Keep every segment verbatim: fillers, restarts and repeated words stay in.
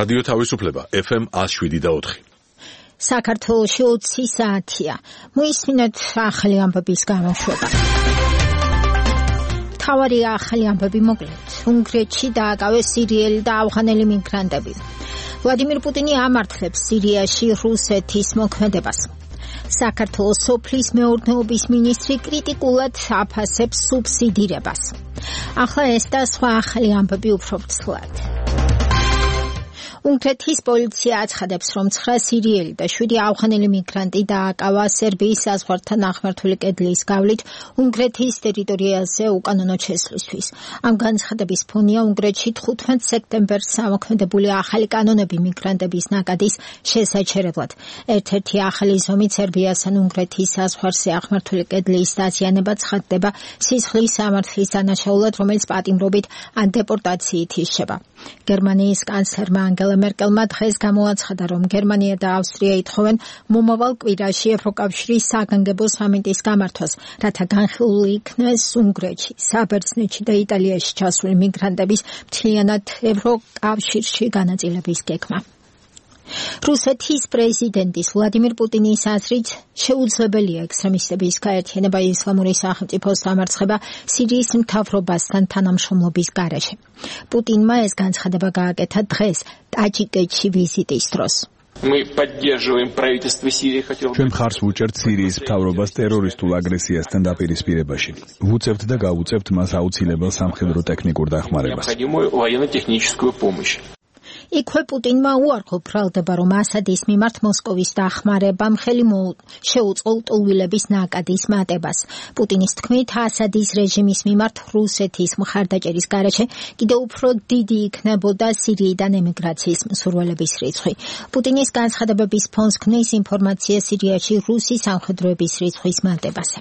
რადიო თავისუფლება ეფ ემ one oh seven და four. საქართველოში ოცი საათია. მოისმინეთ ახალი ამბების გამოშვება. მთავარი ახალი ამბები მოკლედ. უნგრეთში დააკავეს სირიელი და ავღანელი მიგრანტები. ვლადიმირ პუტინი ამართლებს სირიაში რუსეთის მოქმედებას. საქართველოს სოფლის მეურნეობის მინისტრი კრიტიკულად აფასებს სუბსიდირებას. ახლა ეს და სხვა ახალი ამბები უფრო ფრთლად. უნგრეთის პოლიცია აცხადებს, რომ ცხრა სირიელი და შვიდი ავღანელი მიგრანტი დააკავა სერბიის საზღვართან აღმართული კედლის გავლით უნგრეთის ტერიტორიაზე უკანონო შესვლისთვის. ამ განცხადების ფონია უნგრეთში თხუთმეტ სექტემბერს ამოქმედებული ახალი კანონები მიგრანტების ნაკადის შესაჩერებლად. ერთ-ერთი ახალი ზომით სერბიასთან უნგრეთის საზღვარზე აღმართული კედლის დაზიანება ცხადდება სისხლის სამართლის დანაშაულად, რომელიც პატიმრობით ან დეპორტაციით იშება. გერმანიის კანცლერმა ანგელა მერკელმა დღეს გამოაცხადა, რომ გერმანია და ავსტრია ითხოვენ მომავალ კვირაში ევროკავშირის საგანგებო სამიტის გამართვას, რათა განხილული იქნეს უნგრეთში, საბერძნეთში და იტალიაში ჩასული მიგრანტების მთლიანად ევროკავშირში განაწილების გეგმა. რუსეთის პრეზიდენტის ვლადიმირ პუტინის აზრით შეუძლებელია ექსტრემისტების გაერთიანება ისლამური სახელმწიფოს დამარცხება სირიის მთავრობასთან თანამშრომლობის გარეშე. პუტინმა ეს განცხადება გააკეთა დღეს ტაჯიკეთში ვიზიტის დროს. ჩვენ მხარს ვუჭერთ სირიის მთავრობას ტერორისტულ აგრესიასთან დაპირისპირებაში. ვუწევთ და გავუწევთ მას აუცილებელ სამხედრო ტექნიკურ დახმარებას. იქვე პუტინმა უარყო ბრალდება, რომ ასადის მიმართ მოსკოვის დახმარებამ ხელი შეუწყო ლტოლვილების ნაკადის მატებას. პუტინის თქმით, ასადის რეჟიმის მიმართ რუსეთის მხარდაჭერის გარეშე კიდევ უფრო დიდი იქნებოდა სირიიდან ემიგრაციის მსურველების რიცხვი. პუტინის განცხადებების ფონს ქმნის ინფორმაცია სირიაში რუსი სამხედროების რიცხვის მატებაზე.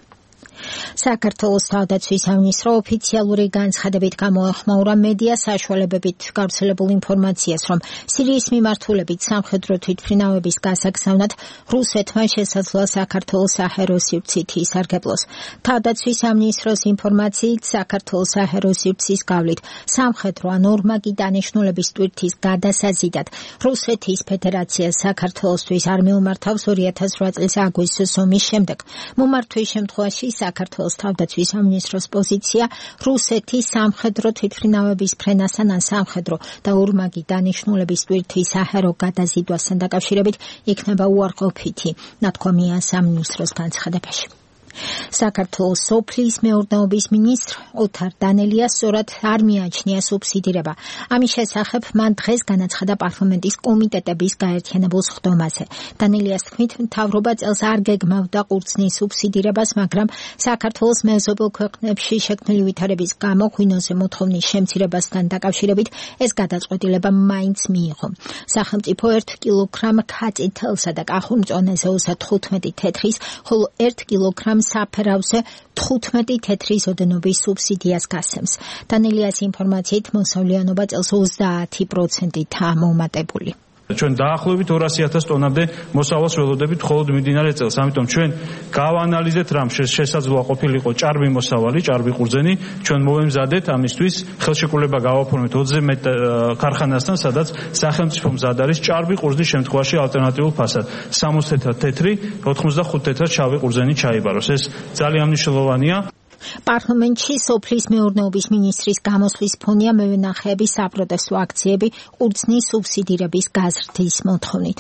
საქართველოს თავდაცვის სამინისტრო ოფიციალური განცხადებით გამოეხმაურა მედია საშუალებებით გავრცელებულ ინფორმაციას, რომ სირიის მიმართულებით სამხედრო თვითმფრინავების გასაგზავნად რუსეთმა შესაძლოა საქართველოს საჰაერო სივრცით ისარგებლოს. თავდაცვის სამინისტროს ინფორმაციით, საქართველოს საჰაერო სივრცის გავლით სამხედრო ან ორმაგი დანიშნულების ტვირთის გადასაზიდად რუსეთის ფედერაცია საქართველოსთვის არ მიუმართავს ორი ათას რვა წლის აგვისტოს ომის შემდეგ. მომართვის შემთხვევაში საქართველოს თავდაცვის სამინისტროს პოზიცია რუსეთის სამხედრო თვითმფრინავების ფრენასთან ან სამხედრო და ორმაგი დანიშნულების ტვირთის საჰაერო გადაზიდვასთან დაკავშირებით იქნება უარყოფითი, ნათქვამია სამინისტროს განცხადებაში. საქართველოს სოფლის მეურნეობის მინისტრ ოთარ დანელიას სწორად არ მიაჩნია სუბსიდირება. ამის შესახებ მან დღეს განაცხადა პარლამენტის კომიტეტების გაერთიანებულ სხდომაზე. დანელიას თქმით, მთავრობა წელს არ გეგმავდა ყურძნის სუბსიდირებას, მაგრამ საქართველოს მეზობელ ქვეყნებში შექმნილი ვითარების გამო ღვინოზე მოთხოვნის შემცირებასთან დაკავშირებით ეს გადაწყვეტილება მაინც მიიღო. სახელმწიფო ერთ კილოგრამ ქაწითელსა და კახურმწონეზე ოცდათხუთმეტი თეთრის, ხოლო ერთ კილოგრამ საფერავზე თხუთმეტი თეთრის ოდენობის სუბსიდიას გასცემს. დანელიას ინფორმაციით მოსავლიანობა წელს ოცდაათი პროცენტითაა მომატებული. ჩვენ დაახლოებით ორასი ათას ტონამდე მოსავალს ველოდებით მხოლოდ მიმდინარე წელს. ამიტომ ჩვენ გავანალიზეთ რამ შესაძლოა ყოფილიყო ჭარბი მოსავალი, ჭარბი ყურძენი. ჩვენ მოვემზადეთ ამისთვის ხელშეკრულება გავაფორმეთ ოცზე მეტ ქარხანასთან, სადაც სახელმწიფო მზად არის ჭარბი ყურძნის შემთხვევაში ალტერნატიულ ფასად. სამოცი თეთრად თეთრი, ოთხმოცდახუთ თეთრად შავი ყურძენი ჩაიბაროს. ეს ძალიან მნიშვნელოვანია. პარლამენტში სოფლის მეურნეობის მინისტრის გამოსვლის ფონია მევენახეების საპროტესტო აქციები ყურძნის სუბსიდირების გაზრდის მოთხოვნით.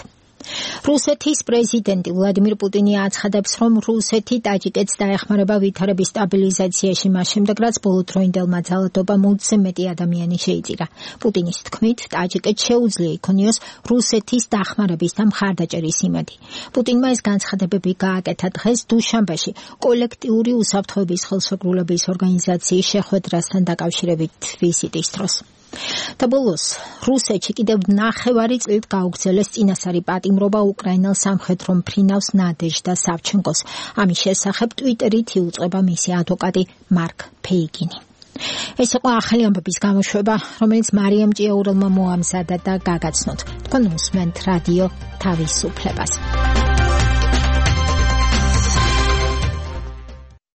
რუსეთის პრეზიდენტი ვლადიმირ პუტინი აცხადებს, რომ რუსეთი ტაჯიკეთს დაეხმარება ვითარების სტაბილიზაციაში მას შემდეგ, რაც ბოლოდროინდელმა ძალადობამ ოცზე მეტი ადამიანი შეიწირა. პუტინის თქმით, ტაჯიკეთს შეუძლია იქონიოს რუსეთის დახმარების და მხარდაჭერის იმედი. პუტინმა ეს განცხადებები გააკეთა დღეს დუშანბეში კოლექტიური უსაფრთხოების ხელშეკრულების ორგანიზაციის შეხვედრასთან დაკავშირებით ვიზიტის დროს. და ბოლოს, რუსეთში კიდევ ნახევარი წლით გაუგრძელეს წინასწარი პატიმრობა უკრაინელ სამხედრო მფრინავს ნადეჟდა სავჩენკოს. ამის შესახებ ტვიტერით იუწყება მისი ადვოკატი მარკ ფეიგინი. ეს იყო ახალი ამბების გამოშვება, რომელიც მარიამ ჭიაურელმა მოამზადა და გაგაცნოთ. თქვენ უსმენთ რადიო თავისუფლებას.